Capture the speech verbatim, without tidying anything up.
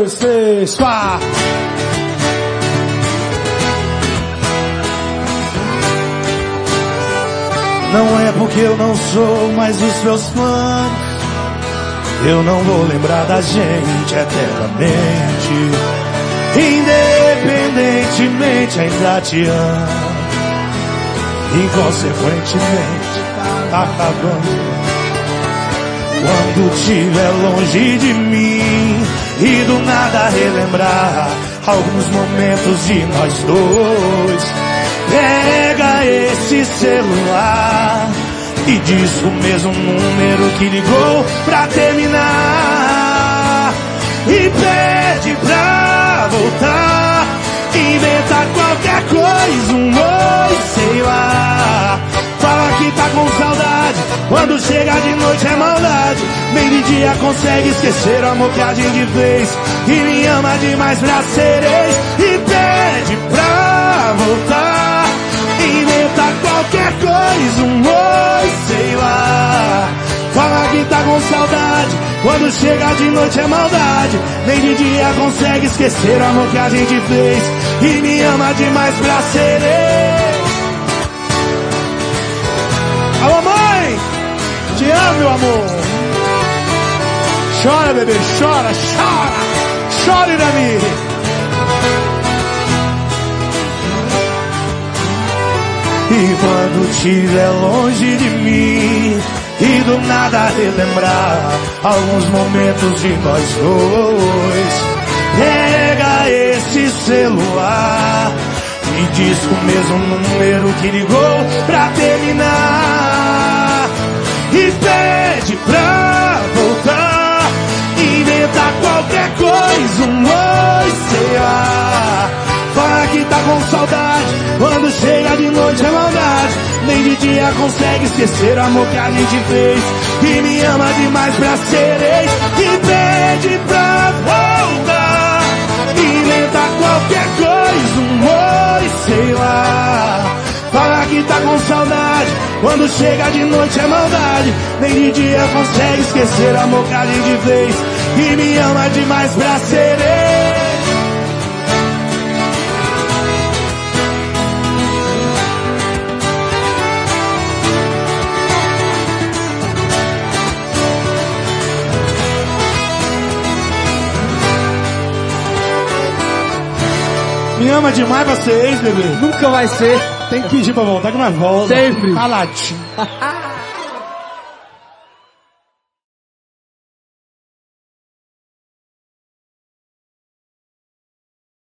dois, três, quatro. Não é porque eu não sou mais os seus fãs, eu não vou lembrar da gente eternamente. Independentemente ainda te amo, inconsequentemente tá acabando. Quando estiver longe de mim e do nada relembrar alguns momentos de nós dois, pega esse celular e diz o mesmo número que ligou pra terminar e pede pra voltar, inventa qualquer coisa, um oi, sei lá. Fala que tá com saudade, quando chega de noite é maldade. Nem de dia consegue esquecer o amor que a gente fez, e me ama demais pra ser ex, e pede pra voltar, inventa qualquer coisa, um oi, sei lá. Fala que tá com saudade, quando chega de noite é maldade. Nem de dia consegue esquecer o amor que a gente fez, e me ama demais pra ser ex. Alô, mãe! Te amo, meu amor! Chora, bebê, chora, chora! Chore pra mim! E quando estiver longe de mim e do nada relembrar alguns momentos de nós dois, pega esse celular e diz o mesmo número que ligou pra terminar e pede pra voltar, inventa qualquer coisa, um oi, sei lá. Fala que tá com saudade, quando chega de noite é maldade. Nem de dia consegue esquecer o amor que a gente fez, e me ama demais pra ser ex, e pede pra voltar, inventa qualquer coisa, um oi, sei lá. Fala que tá com saudade, quando chega de noite é maldade. Nem de dia consegue esquecer o amor que a gente fez, e me ama demais pra ser ex. Me ama demais pra ser ex, bebê? Nunca vai ser. Tem que pedir pra voltar que nós volta. Sempre. Caladinho.